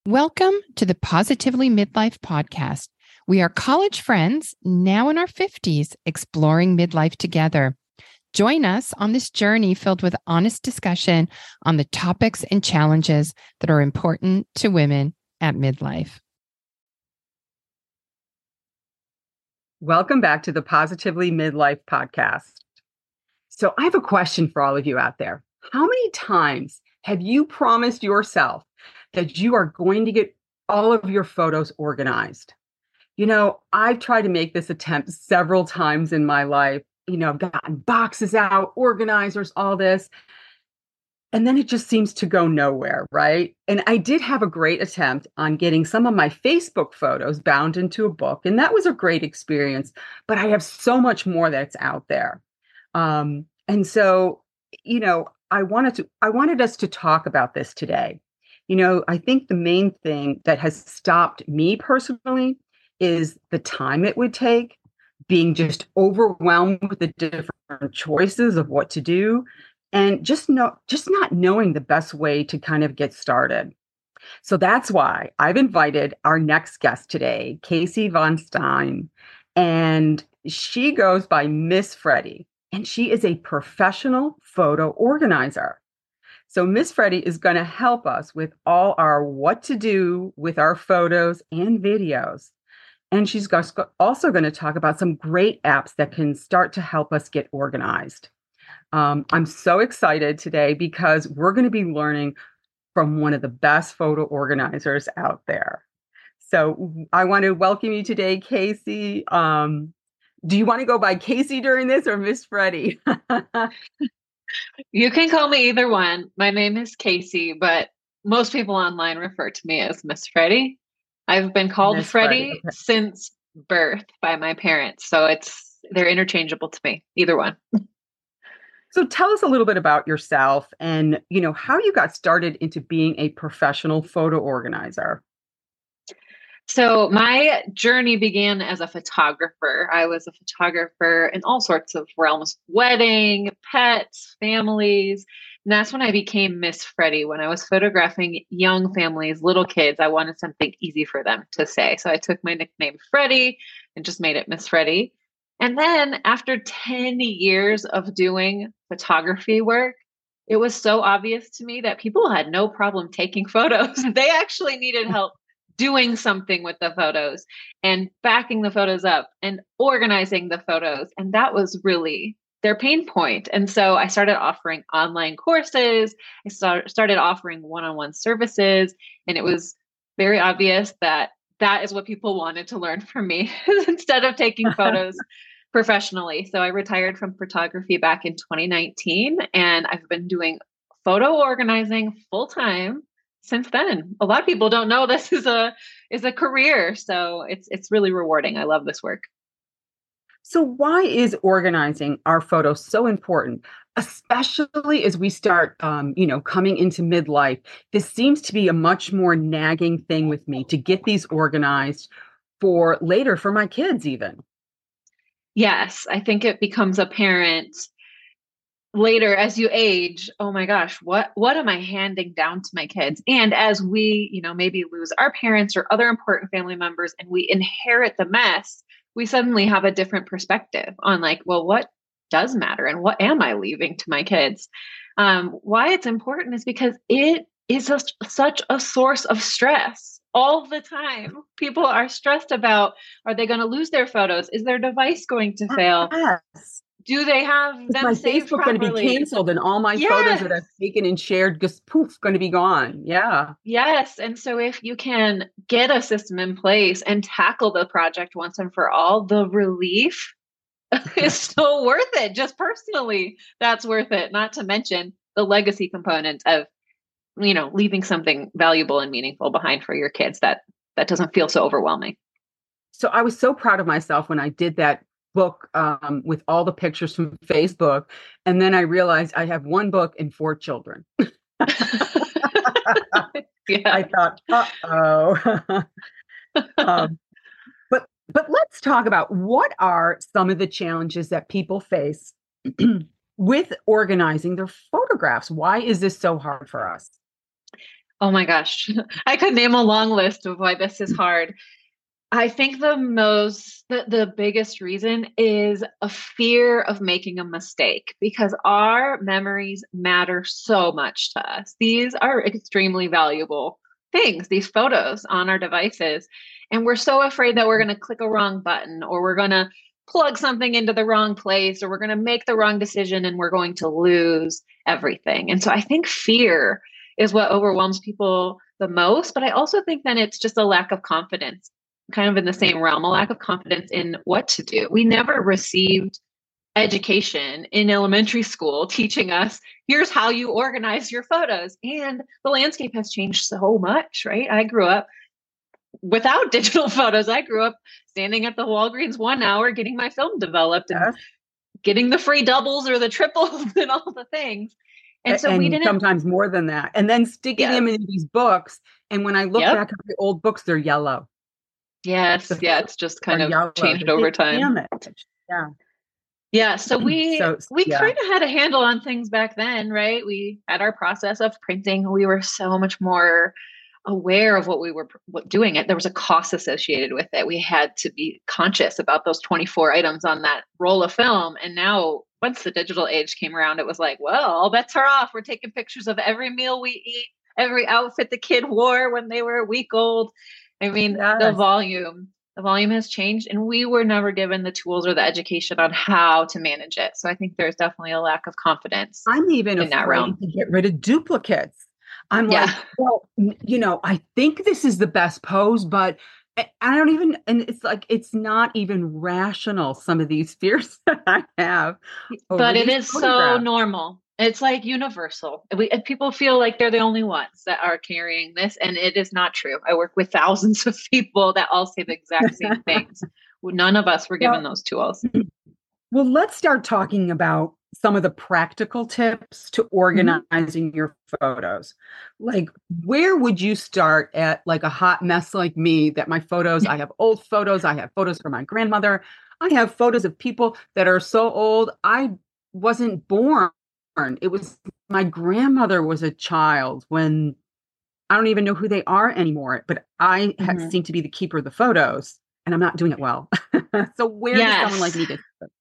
Welcome to the Positively Midlife podcast. We are college friends now in our 50s, exploring midlife together. Join us on this journey filled with honest discussion on the topics and challenges that are important to women at midlife. Welcome back to the Positively Midlife podcast. So I have a question for all of you out there. How many times have you promised yourself that you are going to get all of your photos organized? You know, I've tried to make this attempt several times in my life. You know, I've gotten boxes out, organizers, all this. And then it just seems to go nowhere, right? And I did have a great attempt on getting some of my Facebook photos bound into a book, and that was a great experience. But I have so much more that's out there. And so, you know, I wanted us to talk about this today. You know, I think the main thing that has stopped me personally is the time it would take, being just overwhelmed with the different choices of what to do, and just not knowing the best way to kind of get started. So that's why I've invited our next guest today, Casey Von Stein, and she goes by Miss Freddie, and she is a professional photo organizer. So Miss Freddie is going to help us with all our what to do with our photos and videos. And she's also going to talk about some great apps that can start to help us get organized. I'm so excited today because we're going to be learning from one of the best photo organizers out there. So I want to welcome you today, Casey. Do you want to go by Casey during this or Miss Freddie? You can call me either one. My name is Casey, but most people online refer to me as Miss Freddie. I've been called Miss Freddie Freddie. Okay. Since birth by my parents. So they're interchangeable to me, either one. So tell us a little bit about yourself and, you know, how you got started into being a professional photo organizer. So my journey began as a photographer. I was a photographer in all sorts of realms, wedding, pets, families. And that's when I became Miss Freddie. When I was photographing young families, little kids, I wanted something easy for them to say. So I took my nickname Freddie and just made it Miss Freddie. And then after 10 years of doing photography work, it was so obvious to me that people had no problem taking photos. They actually needed help doing something with the photos and backing the photos up and organizing the photos. And that was really their pain point. And so I started offering online courses. I started offering one-on-one services. And it was very obvious that that is what people wanted to learn from me instead of taking photos professionally. So I retired from photography back in 2019, and I've been doing photo organizing full time since then. A lot of people don't know this is a career, so it's really rewarding. I love this work. So why is organizing our photos so important, especially as we start, coming into midlife? This seems to be a much more nagging thing with me to get these organized for later, for my kids even. Yes, I think it becomes apparent later as you age. Oh my gosh, what am I handing down to my kids? And as we, maybe lose our parents or other important family members and we inherit the mess, we suddenly have a different perspective on like, well, what does matter and what am I leaving to my kids? Why it's important is because it is such a source of stress all the time. People are stressed about, are they going to lose their photos? Is their device going to fail? Yes. Do they have them my saved Facebook properly? going to be canceled and all my photos that I've taken and shared just poof, going to be gone. Yeah. Yes. And so if you can get a system in place and tackle the project once and for all, the relief is so worth it. Just personally, that's worth it. Not to mention the legacy component of, leaving something valuable and meaningful behind for your kids that doesn't feel so overwhelming. So I was so proud of myself when I did that book with all the pictures from Facebook. And then I realized I have one book and 4 children. Yeah. I thought, uh-oh. But let's talk about what are some of the challenges that people face with organizing their photographs. Why is this so hard for us? Oh my gosh. I could name a long list of why this is hard. I think the biggest reason is a fear of making a mistake because our memories matter so much to us. These are extremely valuable things, these photos on our devices. And we're so afraid that we're going to click a wrong button or we're going to plug something into the wrong place or we're going to make the wrong decision and we're going to lose everything. And so I think fear is what overwhelms people the most. But I also think then it's just a lack of confidence, kind of in the same realm, a lack of confidence in what to do. We never received education in elementary school teaching us, here's how you organize your photos. And the landscape has changed so much, right? I grew up without digital photos. I grew up standing at the Walgreens 1 hour getting my film developed and getting the free doubles or the triples and all the things. And so we didn't, sometimes more than that. And then sticking them in these books. And when I look back at the old books, they're yellow. Yes. It's just kind of changed over time. Yeah. Yeah. So we kind of had a handle on things back then, right? We had our process of printing. We were so much more aware of what we were doing. There was a cost associated with it. We had to be conscious about those 24 items on that roll of film. And now once the digital age came around, it was like, well, all bets are off. We're taking pictures of every meal we eat, every outfit the kid wore when they were a week old. I mean, the volume has changed and we were never given the tools or the education on how to manage it. So I think there's definitely a lack of confidence. I'm even in that realm to get rid of duplicates. I'm like, well, I think this is the best pose, but I don't even, and it's like, it's not even rational, some of these fears that I have. But it is so normal. It's like universal. People feel like they're the only ones that are carrying this, and it is not true. I work with thousands of people that all say the exact same things. None of us were given those tools. Well, let's start talking about some of the practical tips to organizing your photos. Like, where would you start at, like a hot mess like me, that my photos, I have old photos, I have photos from my grandmother, I have photos of people that are so old, I wasn't born. It was my grandmother was a child when I don't even know who they are anymore, but I seem to be the keeper of the photos and I'm not doing it well. So where does someone like me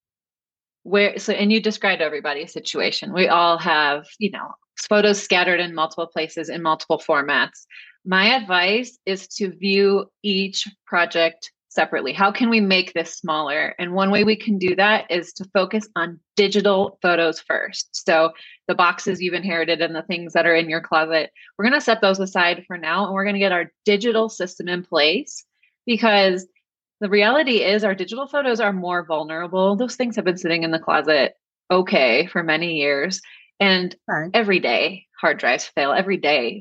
get? And you described everybody's situation. We all have, photos scattered in multiple places in multiple formats. My advice is to view each project separately. How can we make this smaller? And one way we can do that is to focus on digital photos first. So the boxes you've inherited and the things that are in your closet, we're going to set those aside for now. And we're going to get our digital system in place, because the reality is our digital photos are more vulnerable. Those things have been sitting in the closet for many years. And every day hard drives fail. Every day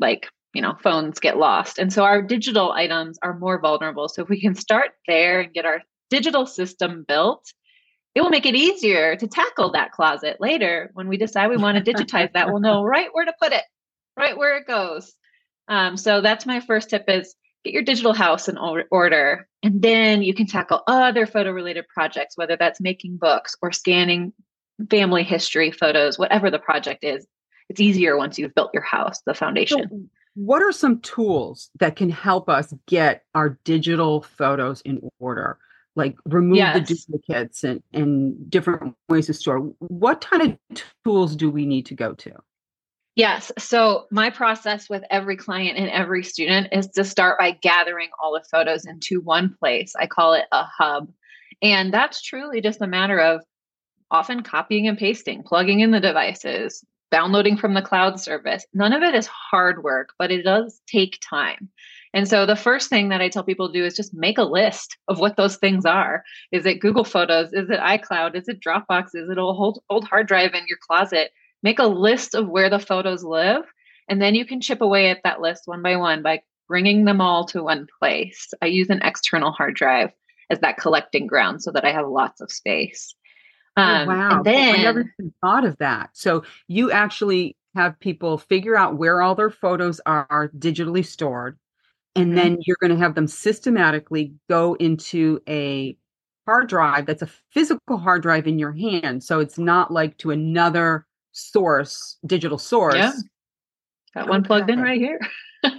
phones get lost. And so our digital items are more vulnerable. So if we can start there and get our digital system built, it will make it easier to tackle that closet later. When we decide we want to digitize that, we'll know right where to put it, right where it goes. So that's my first tip, is get your digital house in order. And then you can tackle other photo related projects, whether that's making books or scanning family history photos, whatever the project is. It's easier once you've built your house, the foundation. So what are some tools that can help us get our digital photos in order? Like remove the duplicates and different ways to store. What kind of tools do we need to go to? Yes. So my process with every client and every student is to start by gathering all the photos into one place. I call it a hub. And that's truly just a matter of often copying and pasting, plugging in the devices, downloading from the cloud service. None of it is hard work, but it does take time. And so the first thing that I tell people to do is just make a list of what those things are. Is it Google Photos? Is it iCloud? Is it Dropbox? Is it a old hard drive in your closet? Make a list of where the photos live, and then you can chip away at that list one by one by bringing them all to one place. I use an external hard drive as that collecting ground so that I have lots of space. Wow. And then I never even thought of that. So you actually have people figure out where all their photos are digitally stored, and then you're going to have them systematically go into a hard drive that's a physical hard drive in your hand. So it's not like to another digital source. Yeah. Got one plugged in right here.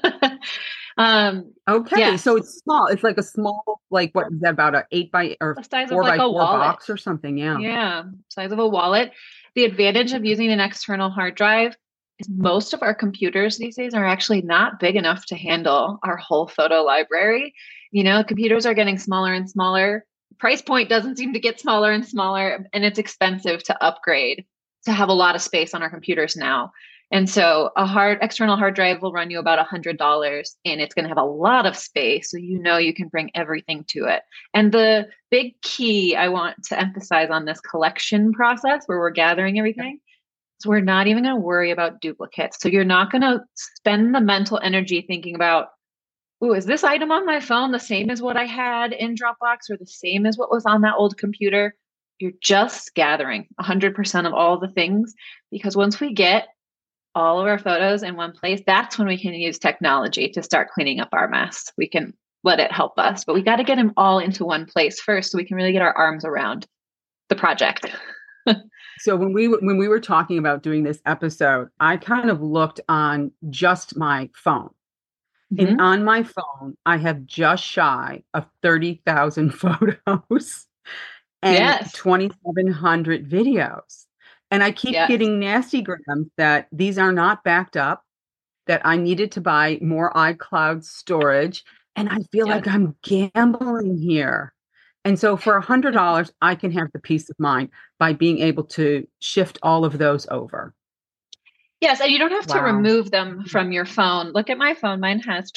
Okay. Yes. So it's small. It's like a small, like what is that, about a 8 by or The size of 4 like by a 4 wallet. box or something? Yeah. Yeah. Size of a wallet. The advantage of using an external hard drive is most of our computers these days are actually not big enough to handle our whole photo library. Computers are getting smaller and smaller. Price point doesn't seem to get smaller and smaller, and it's expensive to upgrade to have a lot of space on our computers now. And so external hard drive will run you about $100, and it's going to have a lot of space. So you can bring everything to it. And the big key I want to emphasize on this collection process where we're gathering everything is we're not even going to worry about duplicates. So you're not going to spend the mental energy thinking about, oh, is this item on my phone the same as what I had in Dropbox or the same as what was on that old computer? You're just gathering 100% of all the things, because once we get all of our photos in one place, that's when we can use technology to start cleaning up our mess. We can let it help us, but we got to get them all into one place first so we can really get our arms around the project. So when we were talking about doing this episode, I kind of looked on just my phone. Mm-hmm. And on my phone, I have just shy of 30,000 photos and 2,700 videos. And I keep getting nasty grams that these are not backed up, that I needed to buy more iCloud storage. And I feel like I'm gambling here. And so for $100, I can have the peace of mind by being able to shift all of those over. Yes, and you don't have to remove them from your phone. Look at my phone. Mine has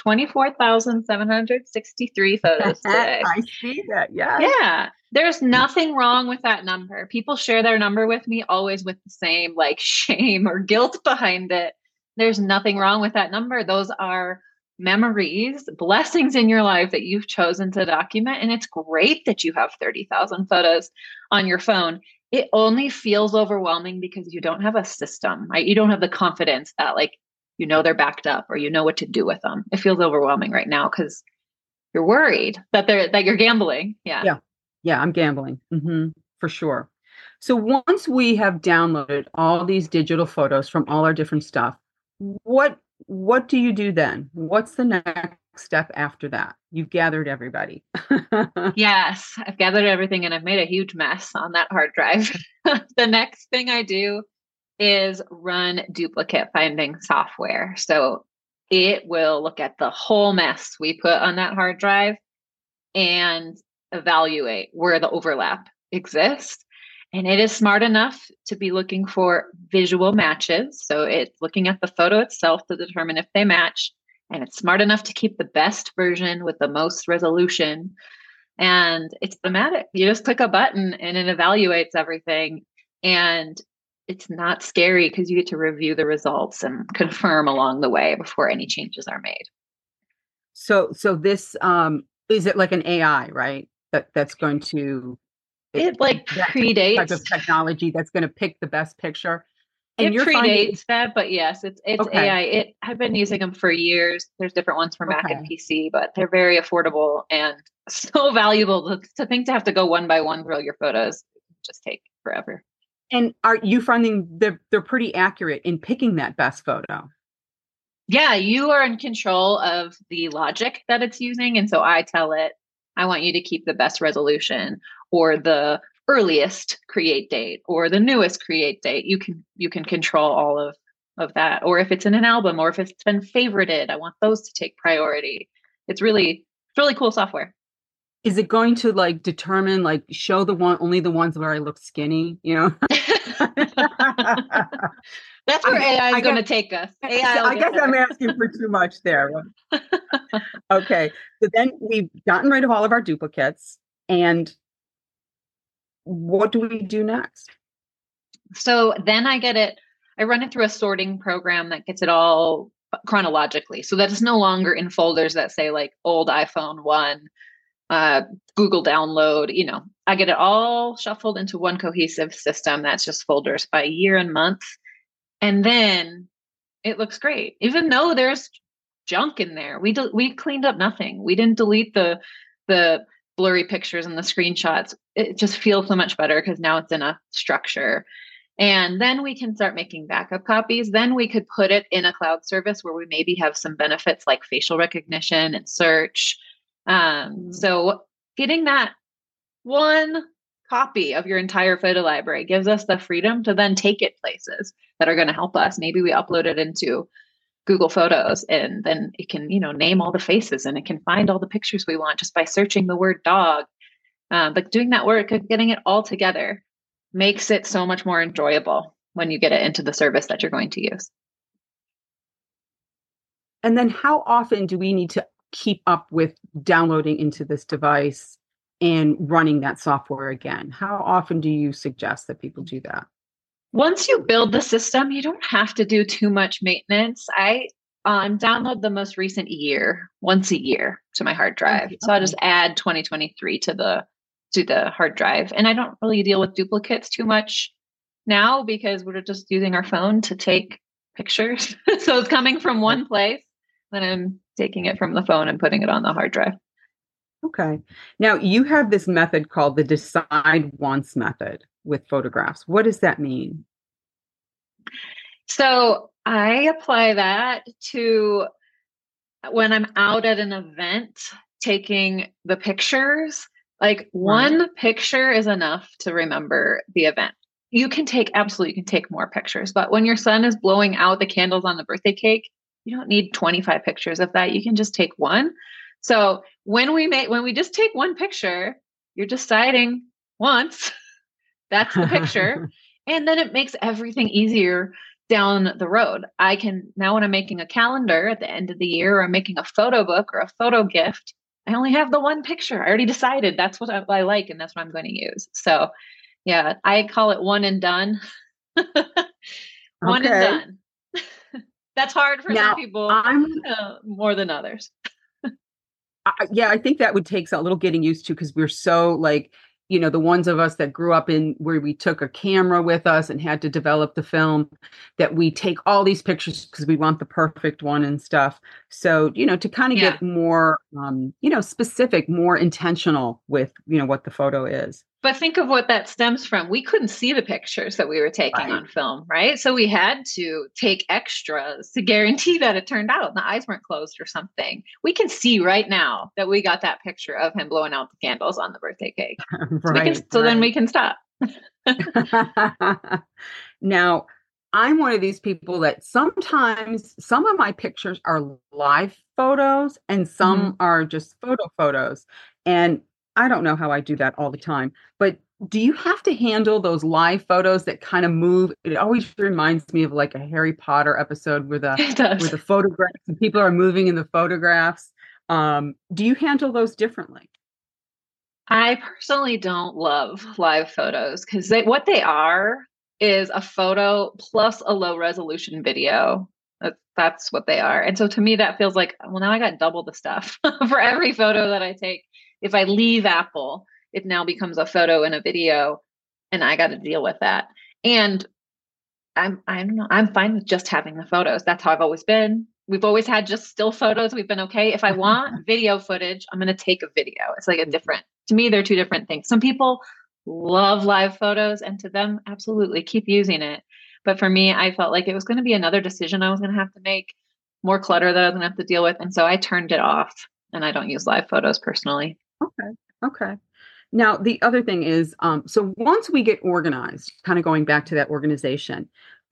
24,763 photos today. I see that. Yeah. Yeah. There's nothing wrong with that number. People share their number with me always with the same shame or guilt behind it. There's nothing wrong with that number. Those are memories, blessings in your life that you've chosen to document. And it's great that you have 30,000 photos on your phone. It only feels overwhelming because you don't have a system, right? You don't have the confidence that they're backed up or what to do with them. It feels overwhelming right now because you're worried that you're gambling. Yeah. Yeah, I'm gambling. For sure. So once we have downloaded all these digital photos from all our different stuff, what do you do then? What's the next step after that? You've gathered everybody. Yes, I've gathered everything and I've made a huge mess on that hard drive. The next thing I do is run duplicate finding software. So it will look at the whole mess we put on that hard drive and evaluate where the overlap exists. And it is smart enough to be looking for visual matches. So it's looking at the photo itself to determine if they match. And it's smart enough to keep the best version with the most resolution. And it's automatic. You just click a button and it evaluates everything. And it's not scary because you get to review the results and confirm along the way before any changes are made. So this is it like an AI, right? That's going to predates type of technology that's going to pick the best picture. And it predates that, but yes, it's okay. AI. I've been using them for years. There's different ones for Mac and PC, but they're very affordable and so valuable to think to have to go one by one through your photos. Just take forever. And are you finding they're pretty accurate in picking that best photo? Yeah, you are in control of the logic that it's using. And so I tell it, I want you to keep the best resolution or the earliest create date or the newest create date. You can control all of that. Or if it's in an album or if it's been favorited, I want those to take priority. It's really cool software. Is it going to determine show only the ones where I look skinny, That's where AI is going to take us. I guess I'm asking for too much there. Okay. So then we've gotten rid of all of our duplicates. And what do we do next? So then I run it through a sorting program that gets it all chronologically. So that it's no longer in folders that say old iPhone 1, Google download, I get it all shuffled into one cohesive system that's just folders by year and month. And then it looks great. Even though there's junk in there, we cleaned up nothing. We didn't delete the blurry pictures and the screenshots. It just feels so much better because now it's in a structure. And then we can start making backup copies. Then we could put it in a cloud service where we maybe have some benefits like facial recognition and search. So getting that one copy of your entire photo library gives us the freedom to then take it places that are going to help us. Maybe we upload it into Google Photos, and then it can, name all the faces, and it can find all the pictures we want just by searching the word dog. But doing that work of getting it all together makes it so much more enjoyable when you get it into the service that you're going to use. And then how often do we need to keep up with downloading into this device and running that software again? How often do you suggest that people do that? Once you build the system, you don't have to do too much maintenance. I download the most recent year once a year to my hard drive. Okay. So I'll just add 2023 to the hard drive. And I don't really deal with duplicates too much now because we're just using our phone to take pictures. So it's coming from one place, then I'm taking it from the phone and putting it on the hard drive. Okay. Now you have this method called the decide once method with photographs. What does that mean? So I apply that to when I'm out at an event taking the pictures. Like one picture is enough to remember the event. You can take more pictures, but when your son is blowing out the candles on the birthday cake, you don't need 25 pictures of that. You can just take one. So when we just take one picture, you're deciding once, that's the picture. And then it makes everything easier down the road. I can now, when I'm making a calendar at the end of the year, or I'm making a photo book or a photo gift, I only have the one picture. I already decided that's what I like, and that's what I'm going to use. So yeah, I call it one and done. One and done. That's hard for some people more than others. I think that would take a little getting used to, because we're so the ones of us that grew up in where we took a camera with us and had to develop the film, that we take all these pictures because we want the perfect one and stuff. So, to kind of get more, specific, more intentional with, what the photo is. But think of what that stems from. We couldn't see the pictures that we were taking on film, right? So we had to take extras to guarantee that it turned out and the eyes weren't closed or something. We can see right now that we got that picture of him blowing out the candles on the birthday cake. Then we can stop. Now, I'm one of these people that sometimes some of my pictures are live photos and some are just photos. And I don't know how I do that all the time, but do you have to handle those live photos that kind of move? It always reminds me of like a Harry Potter episode where the photographs and people are moving in the photographs. Do you handle those differently? I personally don't love live photos because what they are is a photo plus a low resolution video. That's what they are. And so to me, that feels like, well, now I got double the stuff for every photo that I take. If I leave Apple, it now becomes a photo and a video, and I got to deal with that. And I don't know, I'm fine with just having the photos. That's how I've always been. We've always had just still photos. We've been okay. If I want video footage, I'm going to take a video. It's like to me, they're two different things. Some people love live photos, and to them, absolutely keep using it. But for me, I felt like it was going to be another decision I was going to have to make, more clutter that I was going to have to deal with. And so I turned it off, and I don't use live photos personally. Okay. Now, the other thing is, so once we get organized, kind of going back to that organization,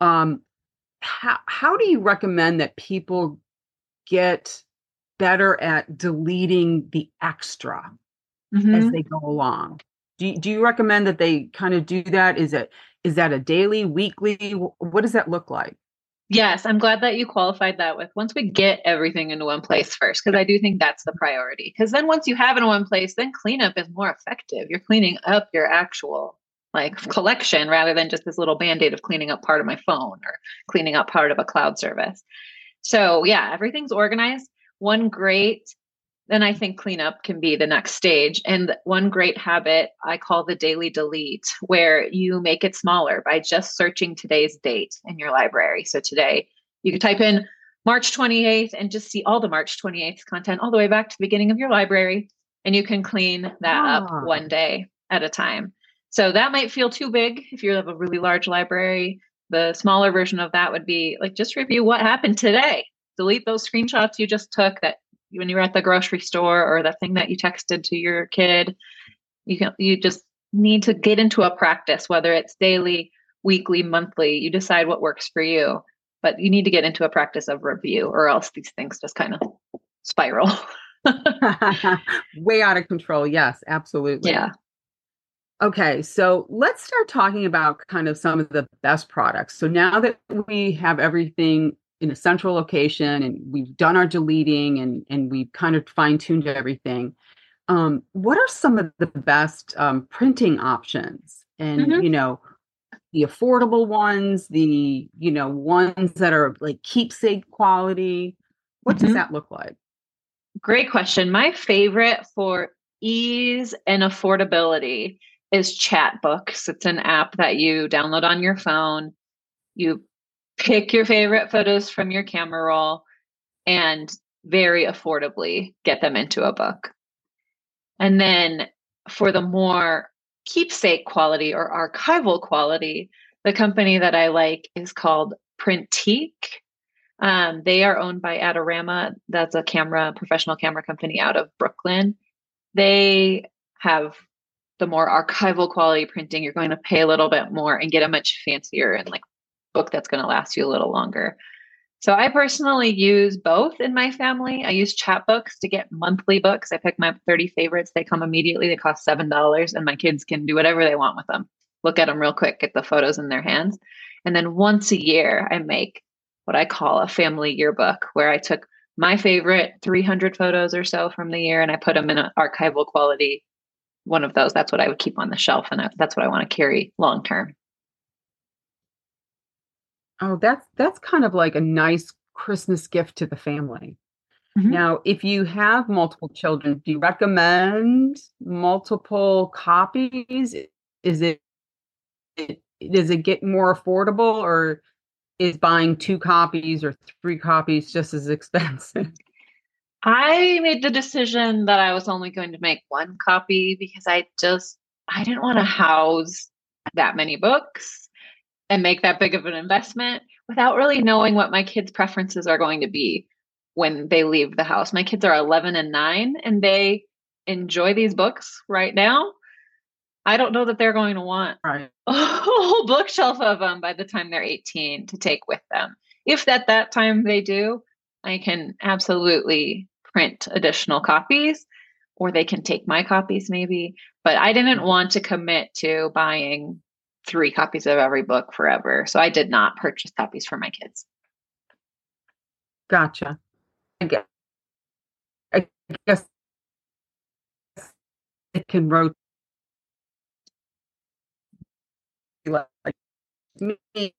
how do you recommend that people get better at deleting the extra as they go along? Do you recommend that they kind of do that? Is that a daily, weekly? What does that look like? Yes, I'm glad that you qualified that with once we get everything into one place first, because I do think that's the priority. Because then once you have it in one place, then cleanup is more effective. You're cleaning up your actual collection rather than just this little Band-Aid of cleaning up part of my phone or cleaning up part of a cloud service. So yeah, everything's organized. Then I think cleanup can be the next stage. And one great habit I call the daily delete, where you make it smaller by just searching today's date in your library. So today you could type in March 28th and just see all the March 28th content all the way back to the beginning of your library. And you can clean that up one day at a time. So that might feel too big if you have a really large library. The smaller version of that would be like, just review what happened today. Delete those screenshots you just took that when you were at the grocery store, or the thing that you texted to your kid. You just need to get into a practice, whether it's daily, weekly, monthly. You decide what works for you, but you need to get into a practice of review, or else these things just kind of spiral. Way out of control. Yes, absolutely. Yeah. Okay, so let's start talking about kind of some of the best products. So now that we have everything in a central location and we've done our deleting and we've kind of fine-tuned everything, what are some of the best printing options? And, the affordable ones, the, ones that are like keepsake quality. What does that look like? Great question. My favorite for ease and affordability is Chatbooks. It's an app that you download on your phone. You pick your favorite photos from your camera roll and very affordably get them into a book. And then for the more keepsake quality or archival quality, the company that I like is called Printique. They are owned by Adorama. That's a professional camera company out of Brooklyn. They have the more archival quality printing. You're going to pay a little bit more and get a much fancier and like book that's going to last you a little longer. So I personally use both in my family. I use Chatbooks to get monthly books. I pick my 30 favorites. They come immediately. They cost $7 and my kids can do whatever they want with them. Look at them real quick, get the photos in their hands. And then once a year, I make what I call a family yearbook, where I took my favorite 300 photos or so from the year and I put them in an archival quality one of those. That's what I would keep on the shelf, and that's what I want to carry long term. Oh, that's kind of like a nice Christmas gift to the family. Mm-hmm. Now, if you have multiple children, do you recommend multiple copies? Does it get more affordable, or is buying 2 copies or 3 copies just as expensive? I made the decision that I was only going to make 1 copy because I didn't want to house that many books and make that big of an investment without really knowing what my kids' preferences are going to be when they leave the house. My kids are 11 and 9, and they enjoy these books right now. I don't know that they're going to want a whole bookshelf of them by the time they're 18 to take with them. If at that time they do, I can absolutely print additional copies, or they can take my copies maybe. But I didn't want to commit to buying 3 copies of every book forever. So I did not purchase copies for my kids. Gotcha. I guess it can rotate like me.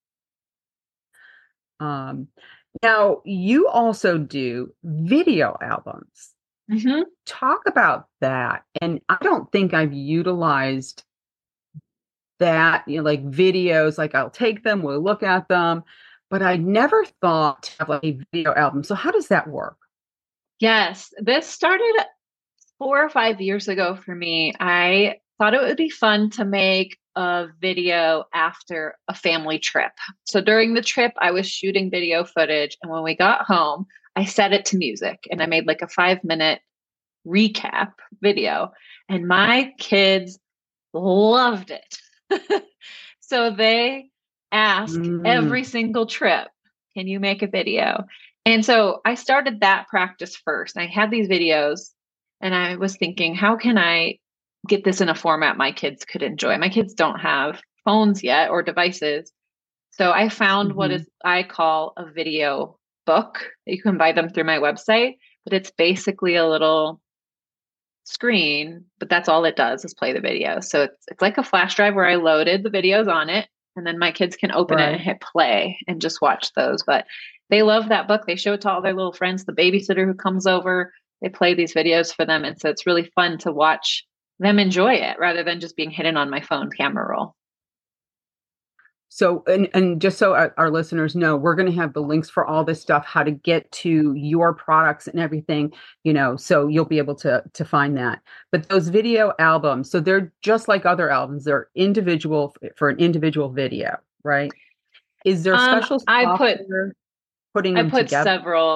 Now, you also do video albums. Mm-hmm. Talk about that. And I don't think I've utilized that, like videos, like I'll take them, we'll look at them, but I never thought to have like a video album. So how does that work? Yes, this started 4 or 5 years ago for me. I thought it would be fun to make a video after a family trip. So during the trip, I was shooting video footage. And when we got home, I set it to music and I made like a 5-minute recap video. And my kids loved it. So they ask every single trip, can you make a video? And so I started that practice first. I had these videos and I was thinking, how can I get this in a format my kids could enjoy? My kids don't have phones yet or devices. So I found what I call a video book. You can buy them through my website, but it's basically a little screen, but that's all it does is play the video. So it's like a flash drive where I loaded the videos on it, and then my kids can open it and hit play and just watch those. But they love that book. They show it to all their little friends, the babysitter who comes over, they play these videos for them. And so it's really fun to watch them enjoy it rather than just being hidden on my phone camera roll. So, and just so our listeners know, we're going to have the links for all this stuff, how to get to your products and everything, so you'll be able to find that. But those video albums, so they're just like other albums, they're individual for an individual video, right? Is there special software putting I them put together?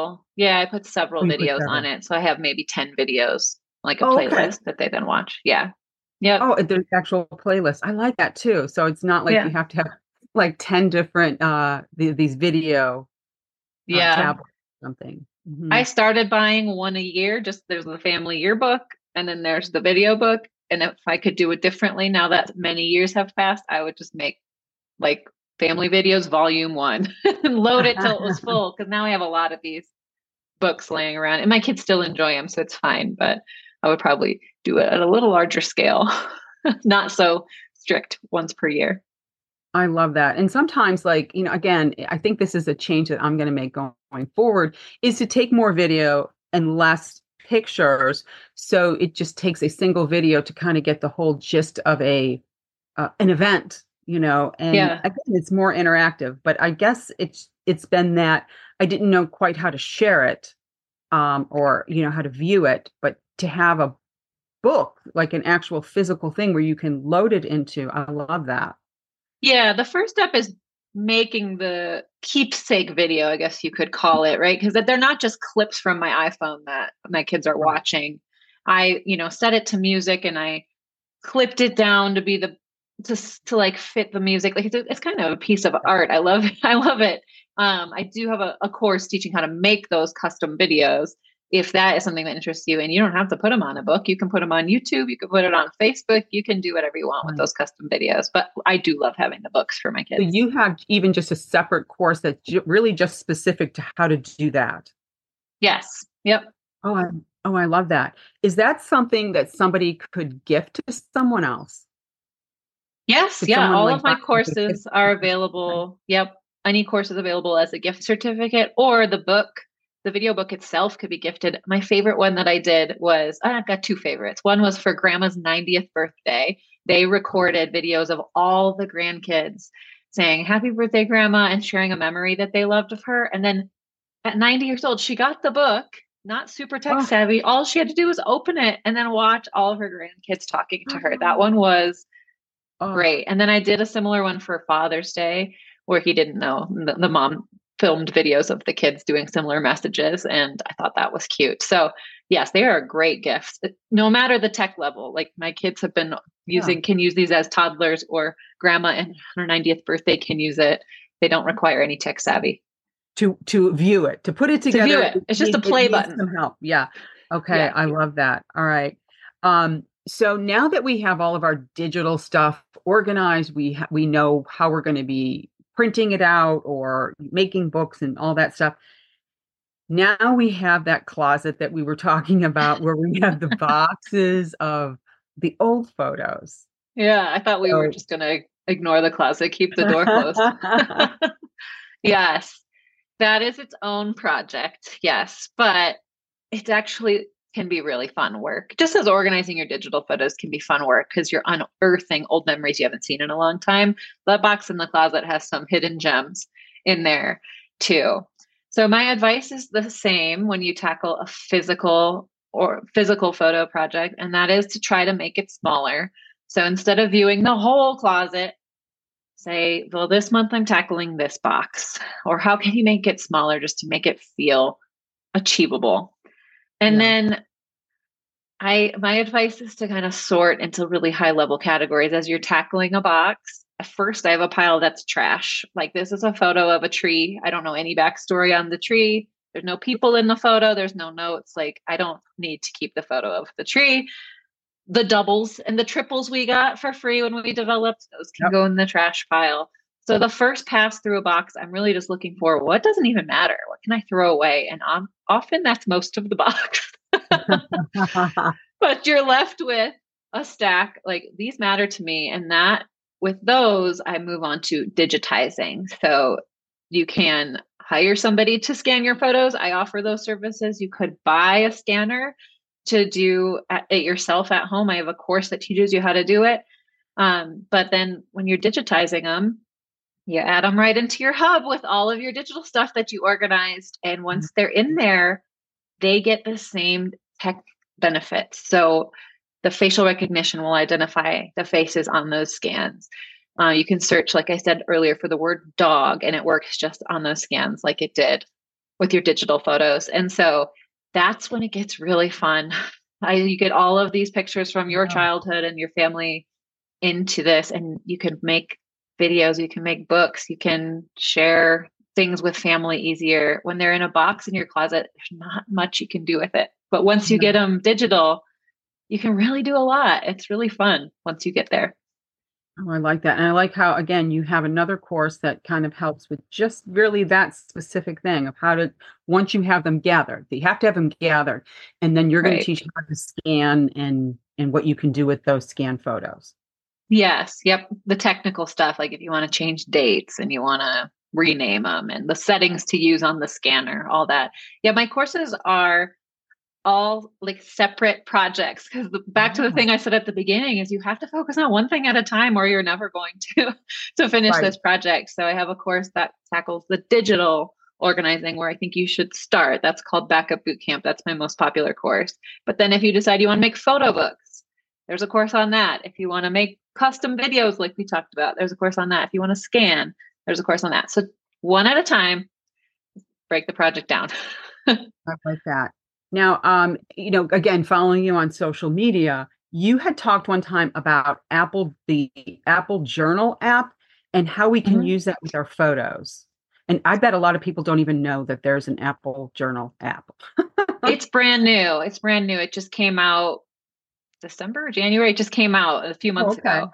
I put several Oh, you put videos on several. it. So I have maybe 10 videos, like a Oh, okay. playlist that they then watch. Yeah. Yep. Oh, there's actual playlist. I like that too. So it's not like you Yeah. have to have like 10 different these video Yeah. tablets or something. I started buying one a year. Just there's the family yearbook and then there's the video book. And if I could do it differently now that many years have passed, I would just make like family videos volume 1 and load it till it was full. Cause now I have a lot of these books laying around and my kids still enjoy them. So it's fine, but I would probably do it at a little larger scale, not so strict once per year. I love that. And sometimes, like, again, I think this is a change that I'm going to make going forward is to take more video and less pictures. So it just takes a single video to kind of get the whole gist of an event, and Yeah. again, it's more interactive, but I guess it's been that I didn't know quite how to share it, or, how to view it, but to have a book, like an actual physical thing where you can load it into. I love that. Yeah. The first step is making the keepsake video, I guess you could call it, right? Because they're not just clips from my iPhone that my kids are watching. I, set it to music and I clipped it down to be to like fit the music. Like it's kind of a piece of art. I love it. I love it. I do have a course teaching how to make those custom videos. If that is something that interests you, and you don't have to put them on a book, you can put them on YouTube, you can put it on Facebook, you can do whatever you want with those custom videos. But I do love having the books for my So kids. you have even just a separate course that's really just specific to how to do that. Yes. Yep. I love that. Is that something that somebody could gift to someone else? Yes. Could Yeah. someone All like of my buy like a gift courses are available. Yep. Any course is available as a gift certificate or the book. The video book itself could be gifted. My favorite one that I did was, I've got two favorites. One was for grandma's 90th birthday. They recorded videos of all the grandkids saying, "Happy birthday, grandma," and sharing a memory that they loved of her. And then at 90 years old, she got the book, not super tech Oh, savvy. All she had to do was open it and then watch all of her grandkids talking to her. That one was oh, great. And then I did a similar one for Father's Day where he didn't know. The mom filmed videos of the kids doing similar messages. And I thought that was cute. So, yes, they are great gifts, no matter the tech level. Like my kids have been yeah. can use these as toddlers, or grandma and her 90th birthday can use it. They don't require any tech savvy. To view it, to put it To view together. it. It's just a play button. Some help. Yeah. Okay. Yeah. I love that. All right. So now that we have all of our digital stuff organized, we know how we're going to be printing it out or making books and all that stuff. Now we have that closet that we were talking about where we have the boxes of the old photos. Yeah. I thought we were just going to ignore the closet, keep the door closed. Yes. That is its own project. Yes. But it's actually can be really fun work. Just as organizing your digital photos can be fun work because you're unearthing old memories you haven't seen in a long time. That box in the closet has some hidden gems in there too. So my advice is the same when you tackle a physical photo project, and that is to try to make it smaller. So instead of viewing the whole closet, say, well, this month I'm tackling this box, or how can you make it smaller just to make it feel achievable? And then my advice is to kind of sort into really high level categories as you're tackling a box. At first, I have a pile that's trash. Like this is a photo of a tree. I don't know any backstory on the tree. There's no people in the photo. There's no notes. Like I don't need to keep the photo of the tree. The doubles and the triples we got for free when we developed, those can go in the trash pile. So the first pass through a box, I'm really just looking for what doesn't even matter. What can I throw away? And often that's most of the box. But you're left with a stack like these matter to me. And that with those, I move on to digitizing. So you can hire somebody to scan your photos. I offer those services. You could buy a scanner to do it yourself at home. I have a course that teaches you how to do it. But then when you're digitizing them, You add them right into your hub with all of your digital stuff that you organized. And once they're in there, they get the same tech benefits. So the facial recognition will identify the faces on those scans. You can search, like I said earlier, for the word dog, and it works just on those scans like it did with your digital photos. And so that's when it gets really fun. You get all of these pictures from your childhood and your family into this, and you can make videos, you can make books, you can share things with family easier. When they're in a box in your closet, there's not much you can do with it. But once you get them digital, you can really do a lot. It's really fun once you get there. Oh, I like that. And I like how, again, you have another course that kind of helps with just really that specific thing of how to, once you have them gathered, you have to have them gathered, and then you're going to teach how to scan and what you can do with those scan photos. Yes. Yep. The technical stuff, like if you want to change dates and you want to rename them and the settings to use on the scanner, all that. Yeah. My courses are all like separate projects, because back to the thing I said at the beginning is you have to focus on one thing at a time or you're never going to finish this project. So I have a course that tackles the digital organizing, where I think you should start. That's called Backup Bootcamp. That's my most popular course. But then if you decide you want to make photo books, there's a course on that. If you want to make custom videos like we talked about, there's a course on that. If you want to scan, there's a course on that. So one at a time, break the project down. I like that. Now, again, following you on social media, you had talked one time about the Apple Journal app and how we can use that with our photos. And I bet a lot of people don't even know that there's an Apple Journal app. It's brand new. It's brand new. It just came out December or January. It just came out a few months ago.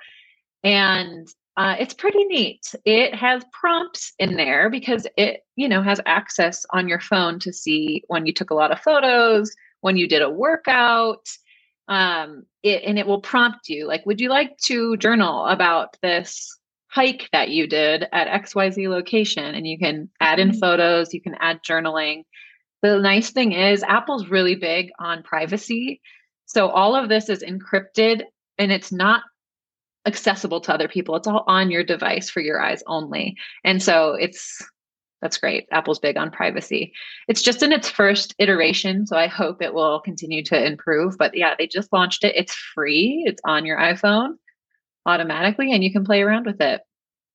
And it's pretty neat. It has prompts in there because it, has access on your phone to see when you took a lot of photos, when you did a workout. It will prompt you, like, would you like to journal about this hike that you did at XYZ location? And you can add in photos, you can add journaling. The nice thing is Apple's really big on privacy. So all of this is encrypted and it's not accessible to other people. It's all on your device for your eyes only. And so that's great. Apple's big on privacy. It's just in its first iteration, so I hope it will continue to improve. But yeah, they just launched it. It's free. It's on your iPhone automatically, and you can play around with it.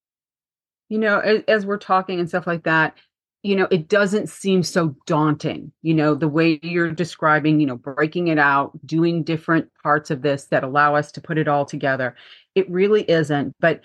As we're talking and stuff like that, it doesn't seem so daunting, the way you're describing, breaking it out, doing different parts of this that allow us to put it all together. It really isn't. But,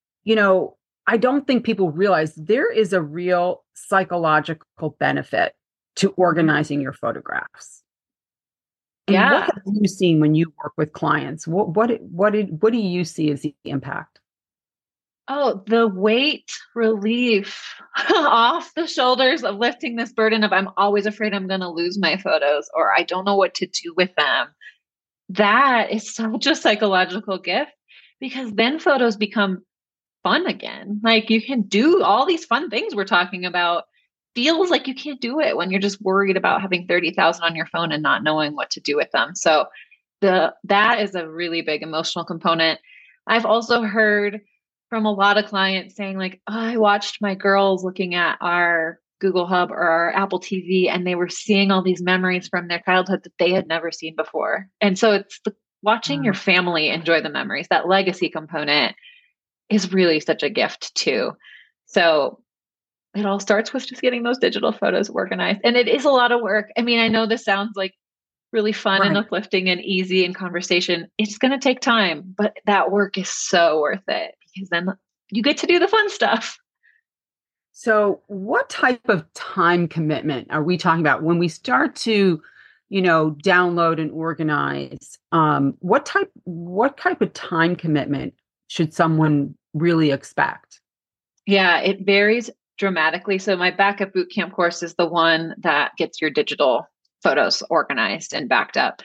I don't think people realize there is a real psychological benefit to organizing your photographs. And what have you seen when you work with clients? What do you see as the impact? Oh, the weight relief off the shoulders of lifting this burden of I'm always afraid I'm going to lose my photos or I don't know what to do with them. That is such a psychological gift, because then photos become fun again. Like you can do all these fun things we're talking about. Feels like you can't do it when you're just worried about having 30,000 on your phone and not knowing what to do with them. So that is a really big emotional component. I've also heard from a lot of clients saying like, oh, I watched my girls looking at our Google Hub or our Apple TV, and they were seeing all these memories from their childhood that they had never seen before. And so it's watching your family enjoy the memories. That legacy component is really such a gift too. So it all starts with just getting those digital photos organized. And it is a lot of work. I mean, I know this sounds like really fun and uplifting and easy in conversation. It's going to take time, but that work is so worth it, because then you get to do the fun stuff. So what type of time commitment are we talking about when we start to, download and organize? What type of time commitment should someone really expect? Yeah, it varies dramatically. So my Backup Bootcamp course is the one that gets your digital photos organized and backed up.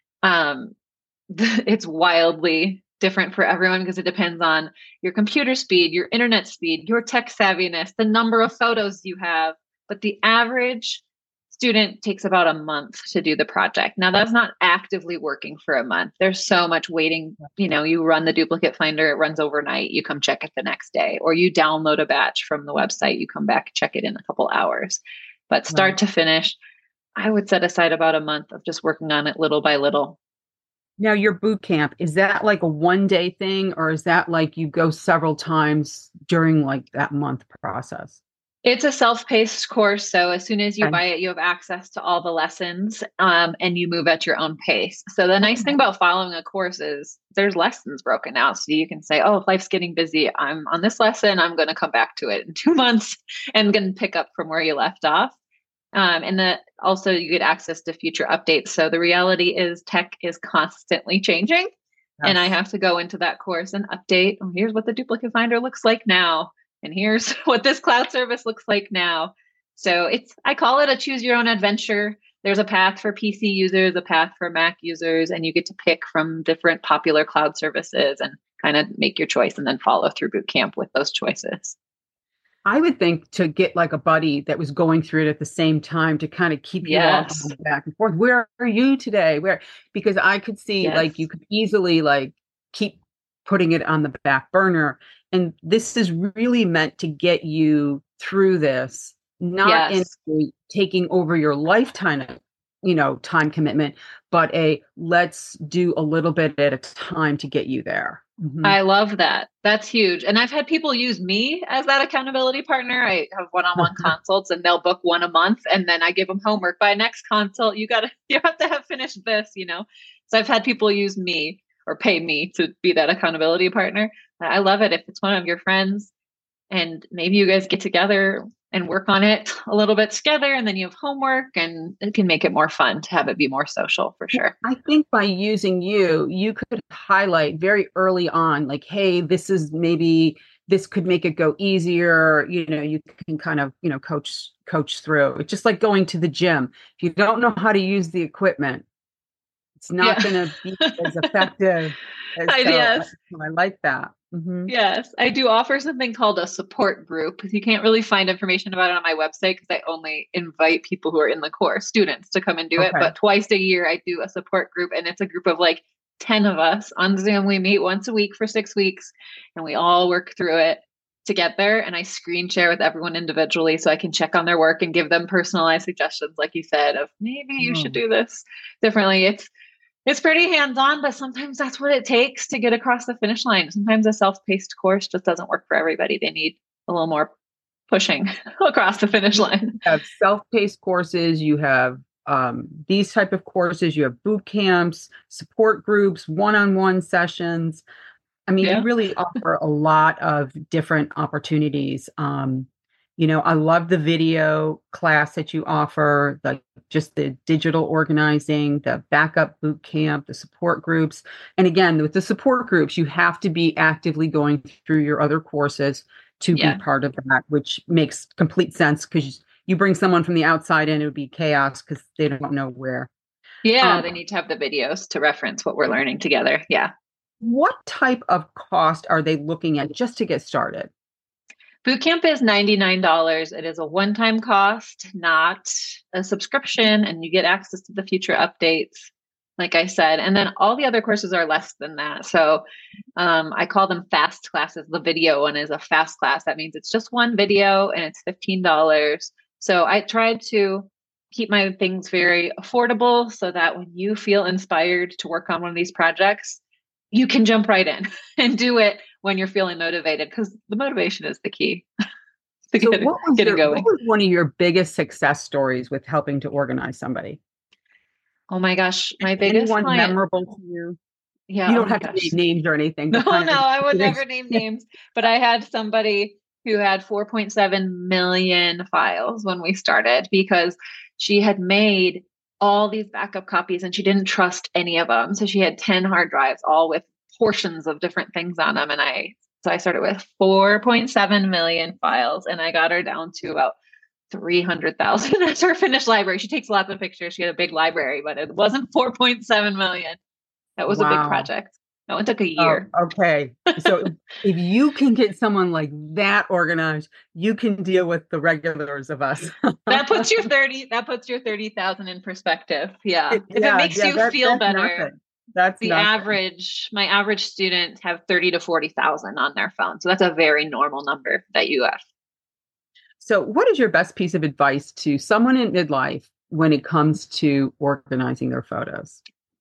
It's wildly different for everyone because it depends on your computer speed, your internet speed, your tech savviness, the number of photos you have. But the average student takes about a month to do the project. Now that's not actively working for a month. There's so much waiting. You run the duplicate finder, it runs overnight. You come check it the next day, or you download a batch from the website. You come back, check it in a couple hours. But start to finish, I would set aside about a month of just working on it little by little. Now, your boot camp, is that like a 1-day thing, or is that like you go several times during like that month process? It's a self-paced course. So as soon as you buy it, you have access to all the lessons, and you move at your own pace. So the nice thing about following a course is there's lessons broken out. So you can say, oh, if life's getting busy, I'm on this lesson. I'm going to come back to it in 2 months and going to pick up from where you left off. And also you get access to future updates. So the reality is tech is constantly changing. Yes. And I have to go into that course and update. Oh, here's what the duplicate finder looks like now. And here's what this cloud service looks like now. So I call it a choose your own adventure. There's a path for PC users, a path for Mac users, and you get to pick from different popular cloud services and kind of make your choice and then follow through boot camp with those choices. I would think to get like a buddy that was going through it at the same time to kind of keep you all going back and forth. Where are you today? Because I could see like you could easily like keep putting it on the back burner. And this is really meant to get you through this, not in taking over your lifetime, time commitment, but let's do a little bit at a time to get you there. Mm-hmm. I love that. That's huge. And I've had people use me as that accountability partner. I have one-on-one consults and they'll book one a month. And then I give them homework by next consult. You have to have finished this, So I've had people use me or pay me to be that accountability partner. I love it if it's one of your friends and maybe you guys get together and work on it a little bit together, and then you have homework, and it can make it more fun to have it be more social for sure. I think by using you could highlight very early on, like, hey, this could make it go easier. You can kind of, coach through. It's just like going to the gym. If you don't know how to use the equipment, it's not going to be as effective. I like that. Mm-hmm. Yes, I do offer something called a support group. You can't really find information about it on my website because I only invite people who are in the course, students, to come and do it. But twice a year, I do a support group, and it's a group of like 10 of us on Zoom. We meet once a week for 6 weeks, and we all work through it together. And I screen share with everyone individually so I can check on their work and give them personalized suggestions, like you said, of maybe you should do this differently. It's pretty hands-on, but sometimes that's what it takes to get across the finish line. Sometimes a self-paced course just doesn't work for everybody. They need a little more pushing across the finish line. You have self-paced courses. You have these type of courses. You have boot camps, support groups, one-on-one sessions. I mean, you really offer a lot of different opportunities. I love the video class that you offer, just the digital organizing, the backup boot camp, the support groups. And again, with the support groups, you have to be actively going through your other courses to be part of that, which makes complete sense because you bring someone from the outside in, it would be chaos because they don't know where. Yeah, they need to have the videos to reference what we're learning together. Yeah. What type of cost are they looking at just to get started? Bootcamp is $99. It is a one-time cost, not a subscription, and you get access to the future updates, like I said. And then all the other courses are less than that. So I call them fast classes. The video one is a fast class. That means it's just one video and it's $15. So I tried to keep my things very affordable so that when you feel inspired to work on one of these projects, you can jump right in and do it when you're feeling motivated, because the motivation is the key. What was one of your biggest success stories with helping to organize somebody? Oh my gosh, my biggest client. memorable to you? Yeah, you don't have to name names or anything. No, I would never name names. But I had somebody who had 4.7 million files when we started because she had made all these backup copies and she didn't trust any of them. So she had 10 hard drives, all with portions of different things on them. And I started with 4.7 million files and I got her down to about 300,000. That's her finished library. She takes lots of pictures. She had a big library, but it wasn't 4.7 million. That was a big project. That one took a Oh, year. okay. So if you can get someone like that organized, you can deal with the regulars of us. That puts your 30,000 in perspective. Yeah. If it Yeah, makes yeah, you feel that's better, nothing. That's nothing. my average student have 30 to 40,000 on their phone. So that's a very normal number that you have. So what is your best piece of advice to someone in midlife when it comes to organizing their photos?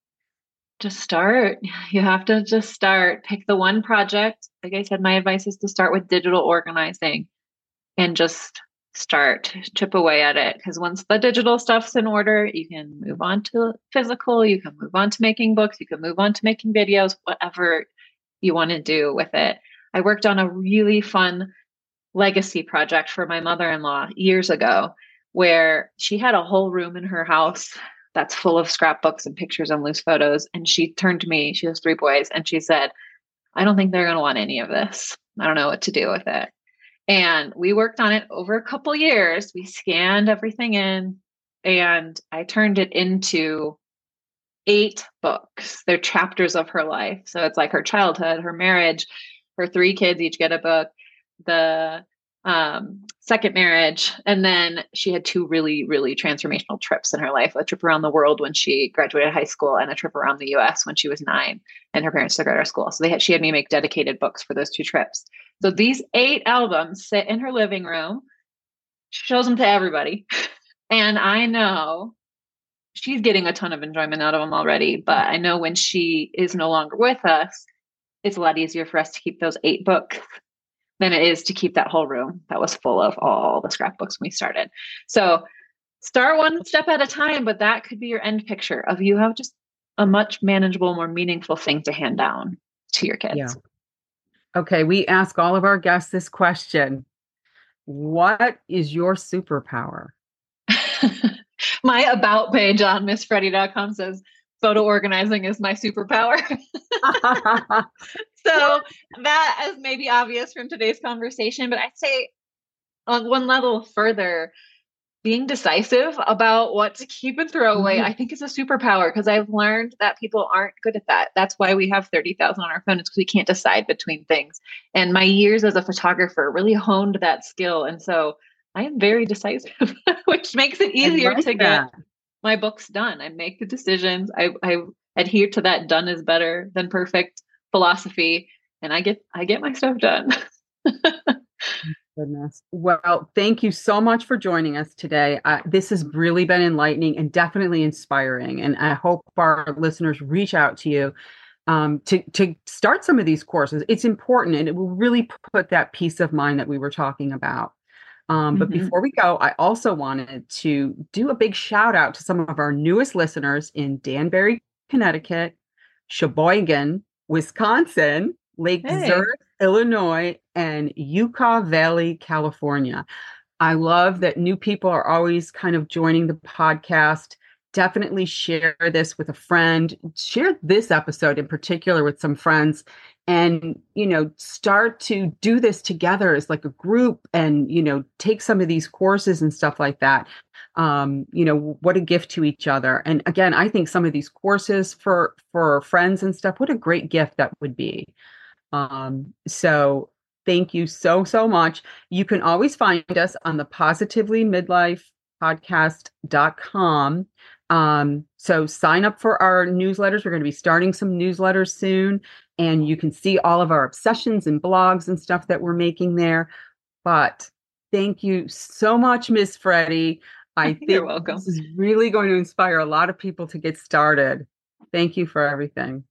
Just start. You have to just start. Pick the one project. Like I said, my advice is to start with digital organizing and just start, chip away at it. Because once the digital stuff's in order, you can move on to physical, you can move on to making books, you can move on to making videos, whatever you want to do with it. I worked on a really fun legacy project for my mother-in-law years ago, where she had a whole room in her house that's full of scrapbooks and pictures and loose photos. And she turned to me, she has 3 boys, and she said, I don't think they're going to want any of this. I don't know what to do with it. And we worked on it over a couple years. We scanned everything in, and I turned it into 8 books. They're chapters of her life. So it's like her childhood, her marriage, her 3 kids each get a book, the second marriage. And then she had 2 really, really transformational trips in her life, a trip around the world when she graduated high school and a trip around the US when she was 9 and her parents took her to school. So she had me make dedicated books for those 2 trips. So these 8 albums sit in her living room. She shows them to everybody. And I know she's getting a ton of enjoyment out of them already, but I know when she is no longer with us, it's a lot easier for us to keep those 8 books than it is to keep that whole room that was full of all the scrapbooks when we started. So start one step at a time, but that could be your end picture of you have just a much manageable, more meaningful thing to hand down to your kids. Yeah. Okay, we ask all of our guests this question. What is your superpower? My about page on MissFreddie.com says photo organizing is my superpower. So that is maybe obvious from today's conversation, but I'd say on one level further, being decisive about what to keep and throw away, I think is a superpower, because I've learned that people aren't good at that. That's why we have 30,000 on our phone. It's because we can't decide between things. And my years as a photographer really honed that skill. And so I am very decisive, which makes it easier to get my books done. I make the decisions. I adhere to that done is better than perfect philosophy, and I get my stuff done. Goodness. Well, thank you so much for joining us today. This has really been enlightening and definitely inspiring. And I hope our listeners reach out to you to start some of these courses. It's important, and it will really put that peace of mind that we were talking about. But before we go, I also wanted to do a big shout out to some of our newest listeners in Danbury, Connecticut, Sheboygan, Wisconsin, Lake Zurich, Illinois, and Yucca Valley, California. I love that new people are always kind of joining the podcast. Definitely share this with a friend. Share this episode in particular with some friends, and, start to do this together as like a group, and, take some of these courses and stuff like that. What a gift to each other. And again, I think some of these courses for friends and stuff, what a great gift that would be. So thank you so, so much. You can always find us on the positively-midlife-podcast.com. So sign up for our newsletters. We're going to be starting some newsletters soon, and you can see all of our obsessions and blogs and stuff that we're making there. But thank you so much, Miss Freddie. I think you're welcome. This is really going to inspire a lot of people to get started. Thank you for everything.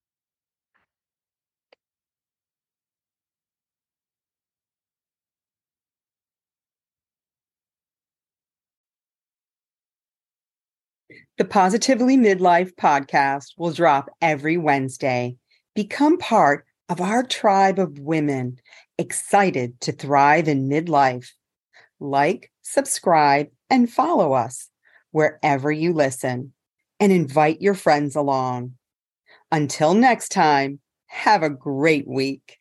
The Positively Midlife podcast will drop every Wednesday. Become part of our tribe of women excited to thrive in midlife. Like, subscribe, and follow us wherever you listen, and invite your friends along. Until next time, have a great week.